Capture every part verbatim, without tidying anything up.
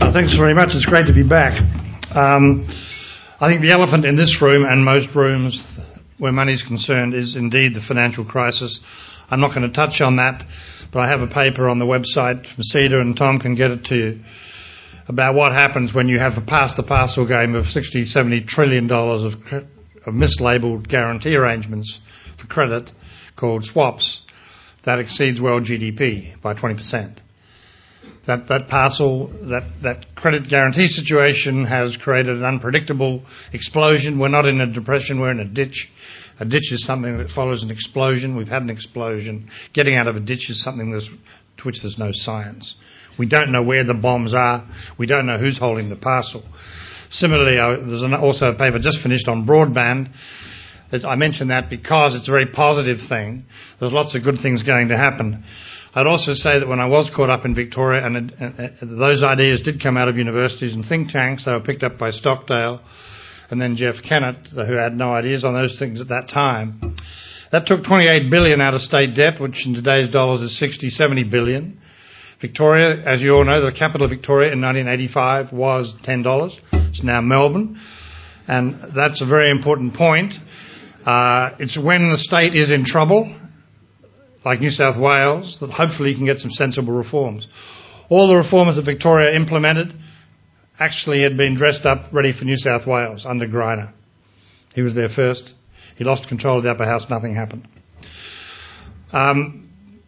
Uh, thanks very much. It's great to be back. Um, I think the elephant in this room and most rooms where money is concerned is indeed the financial crisis. I'm not going to touch on that, but I have a paper on the website from CEDA, and Tom can get it to you, about what happens when you have a pass-the-parcel game of sixty, seventy trillion dollars of, of mislabeled guarantee arrangements for credit called swaps that exceeds world G D P by twenty percent. That that parcel, that, that credit guarantee situation has created an unpredictable explosion. We're not in a depression, we're in a ditch. A ditch is something that follows an explosion. We've had an explosion. Getting out of a ditch is something that's, to which there's no science. We don't know where the bombs are. We don't know who's holding the parcel. Similarly, uh, there's an, also a paper just finished on broadband. It's, I mention that because it's a very positive thing. There's lots of good things going to happen. I'd also say that when I was caught up in Victoria, and, and, and those ideas did come out of universities and think tanks, they were picked up by Stockdale and then Jeff Kennett, who had no ideas on those things at that time. That took twenty-eight billion dollars out of state debt, which in today's dollars is sixty, seventy billion. Victoria, as you all know, the capital of Victoria in nineteen eighty-five was ten dollars. It's now Melbourne. And that's a very important point. Uh, it's when the state is in trouble, like New South Wales, that hopefully you can get some sensible reforms. All the reforms that Victoria implemented actually had been dressed up ready for New South Wales under Greiner. He was there first. He lost control of the upper house. Nothing happened. Um,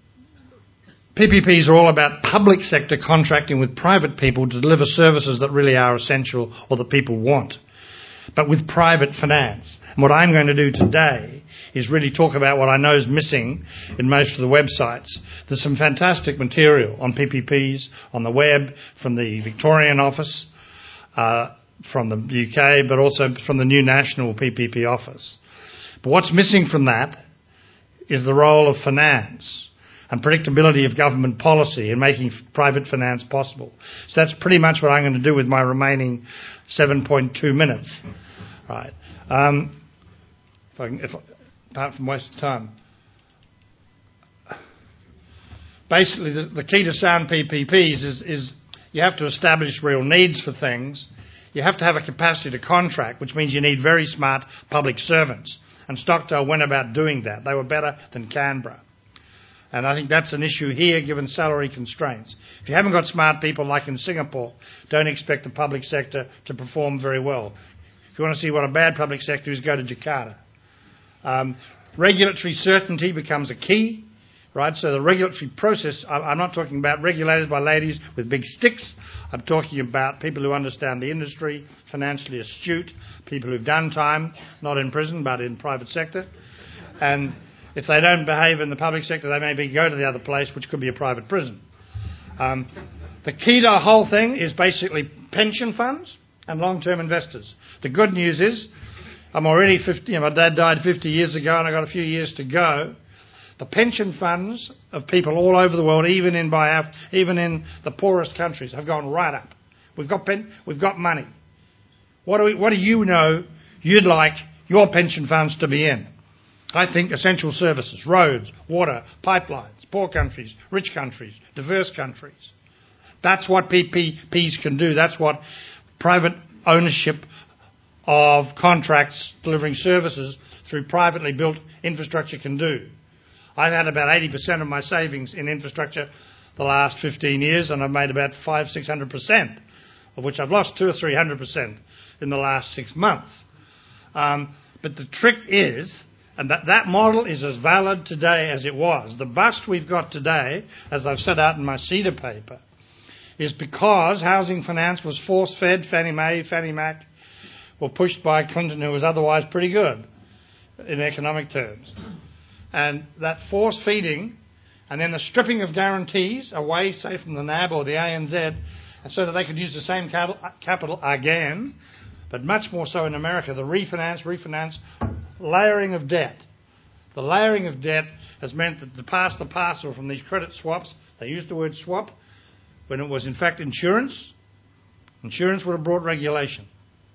P P Ps are all about public sector contracting with private people to deliver services that really are essential or that people want, but with private finance. And what I'm going to do today is really talk about what I know is missing in most of the websites. There's some fantastic material on P P Ps on the web from the Victorian office, uh, from the U K, but also from the new national P P P office. But what's missing from that is the role of finance and predictability of government policy in making private finance possible. So that's pretty much what I'm going to do with my remaining seven point two minutes. Right. Um, if I can, if, apart from wasting time. Basically, the, the key to sound P P Ps is, is you have to establish real needs for things. You have to have a capacity to contract, which means you need very smart public servants. And Stockdale went about doing that. They were better than Canberra. And I think that's an issue here, given salary constraints. If you haven't got smart people like in Singapore, don't expect the public sector to perform very well. If you want to see what a bad public sector is, go to Jakarta. Um, regulatory certainty becomes a key, right? So the regulatory process, I'm not talking about regulators by ladies with big sticks. I'm talking about people who understand the industry, financially astute, people who've done time, not in prison, but in private sector. And if they don't behave in the public sector, they maybe go to the other place, which could be a private prison. Um, the key to the whole thing is basically pension funds and long-term investors. The good news is, I'm already fifty, you know, my dad died fifty years ago and I've got a few years to go. The pension funds of people all over the world, even in by even in the poorest countries, have gone right up. We've got pen, we've got money. What do we, what do you know you'd like your pension funds to be in? I think essential services, roads, water, pipelines, poor countries, rich countries, diverse countries. That's what P P Ps can do. That's what private ownership of contracts delivering services through privately built infrastructure can do. I've had about eighty percent of my savings in infrastructure the last fifteen years, and I've made about five, six hundred percent, of which I've lost two or three hundred percent in the last six months. Um, but the trick is, and that, that model is as valid today as it was. The bust we've got today, as I've set out in my CEDA paper, is because housing finance was force-fed. Fannie Mae, Fannie Mac were pushed by Clinton, who was otherwise pretty good in economic terms. And that force-feeding and then the stripping of guarantees away, say, from the N A B or the A N Z, so that they could use the same capital again, but much more so in America, the refinance, refinance, layering of debt. The layering of debt has meant that the pass the parcel from these credit swaps, they used the word swap, when it was in fact insurance. Insurance would have brought regulation.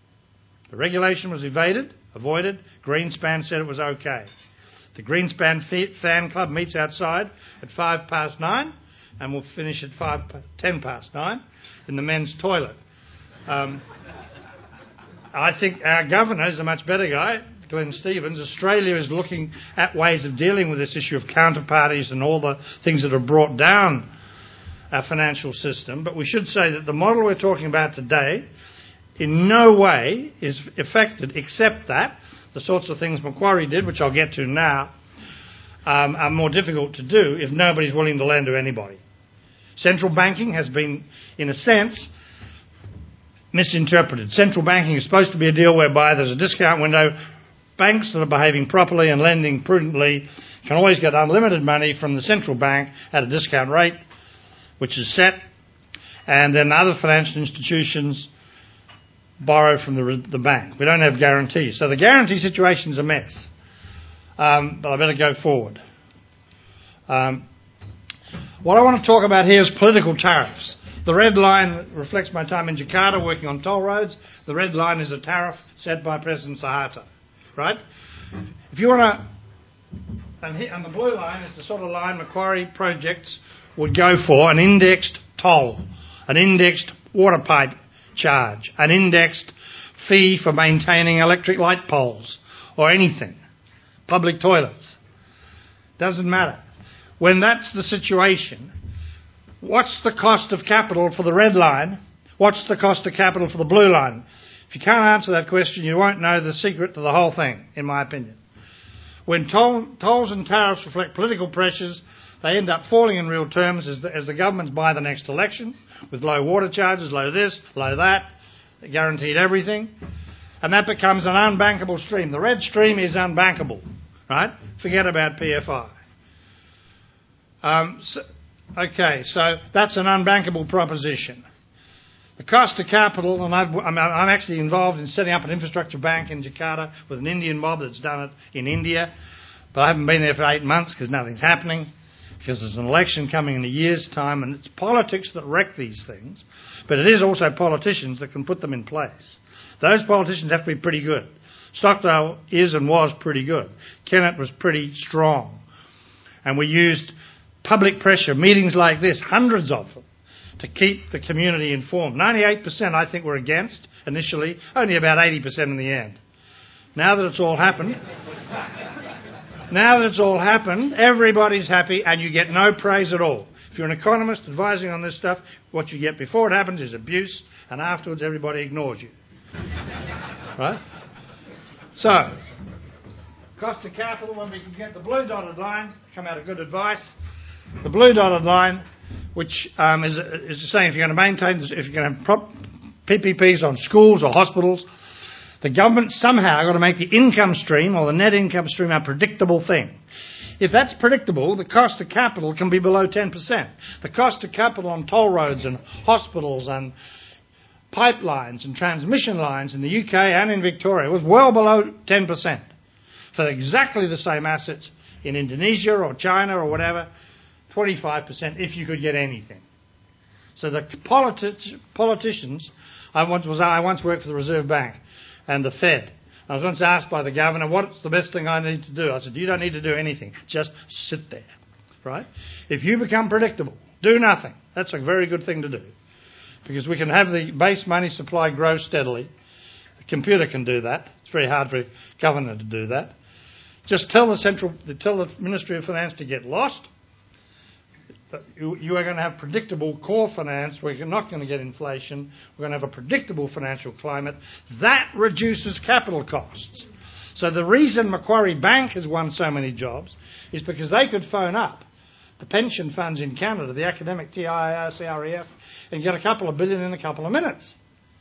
The regulation was evaded, avoided. Greenspan said it was okay. The Greenspan fan club meets outside at five past nine. and we'll finish at five, ten past nine in the men's toilet. Um, I think our governor is a much better guy, Glenn Stevens. Australia is looking at ways of dealing with this issue of counterparties and all the things that have brought down our financial system. But we should say that the model we're talking about today in no way is affected, except that the sorts of things Macquarie did, which I'll get to now, um, are more difficult to do if nobody's willing to lend to anybody. Central banking has been, in a sense, misinterpreted. Central banking is supposed to be a deal whereby there's a discount window. Banks that are behaving properly and lending prudently can always get unlimited money from the central bank at a discount rate, which is set, and then other financial institutions borrow from the, the bank. We don't have guarantees. So the guarantee situation is a mess. Um, but I better go forward. Um, what I want to talk about here is political tariffs. The red line reflects my time in Jakarta working on toll roads. The red line is a tariff set by President Suharto. Right? If you want to... And, here, and the blue line is the sort of line Macquarie projects would go for, an indexed toll, an indexed water pipe charge, an indexed fee for maintaining electric light poles or anything, public toilets. Doesn't matter. When that's the situation, what's the cost of capital for the red line? What's the cost of capital for the blue line? If you can't answer that question, you won't know the secret to the whole thing, in my opinion. When toll, tolls and tariffs reflect political pressures, they end up falling in real terms as the, as the governments buy the next election, with low water charges, low this, low that, guaranteed everything, and that becomes an unbankable stream. The red stream is unbankable, right? Forget about P F I. Um, so, okay, so that's an unbankable proposition. The cost of capital, and I've, I'm, I'm actually involved in setting up an infrastructure bank in Jakarta with an Indian mob that's done it in India, but I haven't been there for eight months because nothing's happening, because there's an election coming in a year's time, and it's politics that wreck these things, but it is also politicians that can put them in place. Those politicians have to be pretty good. Stockdale is and was pretty good. Kennett was pretty strong. And we used public pressure, meetings like this, hundreds of them, to keep the community informed. ninety-eight percent I think were against initially, only about eighty percent in the end. Now that it's all happened, now that it's all happened, everybody's happy and you get no praise at all. If you're an economist advising on this stuff, what you get before it happens is abuse, and afterwards everybody ignores you. Right? So, cost of capital, when we can get the blue dotted line, come out of good advice. The blue dotted line, which um, is, is saying if you're going to maintain, if you're going to have prop P P Ps on schools or hospitals, the government somehow got to make the income stream or the net income stream a predictable thing. If that's predictable, the cost of capital can be below ten percent. The cost of capital on toll roads and hospitals and pipelines and transmission lines in the U K and in Victoria was well below ten percent. For exactly the same assets in Indonesia or China or whatever, twenty-five percent if you could get anything. So the politi- politicians, I once, was, I once worked for the Reserve Bank and the Fed. I was once asked by the governor, what's the best thing I need to do? I said, you don't need to do anything. Just sit there, right? If you become predictable, do nothing. That's a very good thing to do. Because we can have the base money supply grow steadily. The computer can do that. It's very hard for a governor to do that. Just tell the central, tell the Ministry of Finance to get lost. You, you are going to have predictable core finance. We're not going to get inflation. We're going to have a predictable financial climate. That reduces capital costs. So the reason Macquarie Bank has won so many jobs is because they could phone up the pension funds in Canada, the academic T I R C R E F, and get a couple of billion in a couple of minutes.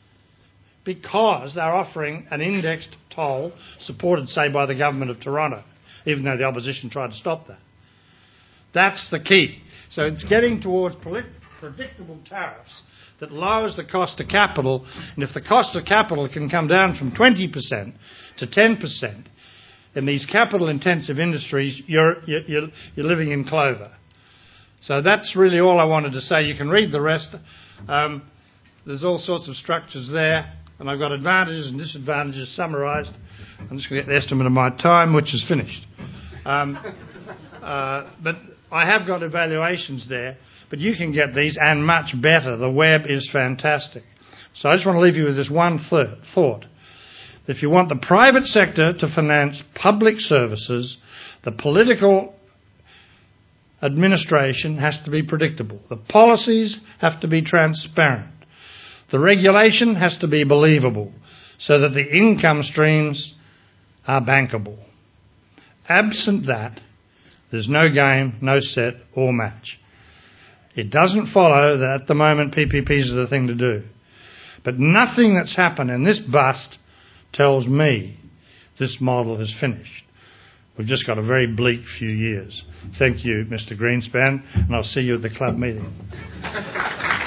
Because they're offering an indexed toll supported, say, by the government of Toronto, even though the opposition tried to stop that. That's the key. So it's getting towards predictable tariffs that lowers the cost of capital. And if the cost of capital can come down from twenty percent to ten percent in these capital-intensive industries, you're, you're, you're living in clover. So that's really all I wanted to say. You can read the rest. Um, there's all sorts of structures there. And I've got advantages and disadvantages summarised. I'm just going to get the estimate of my time, which is finished. Um, uh, but I have got evaluations there, But you can get these and much better. The web is fantastic. So I just want to leave you with this one th- thought. If you want the private sector to finance public services, the political administration has to be predictable. The policies have to be transparent. The regulation has to be believable so that the income streams are bankable. Absent that, there's no game, no set or match. It doesn't follow that at the moment P P Ps are the thing to do. But nothing that's happened in this bust tells me this model is finished. We've just got a very bleak few years. Thank you, Mister Greenspan, and I'll see you at the club meeting.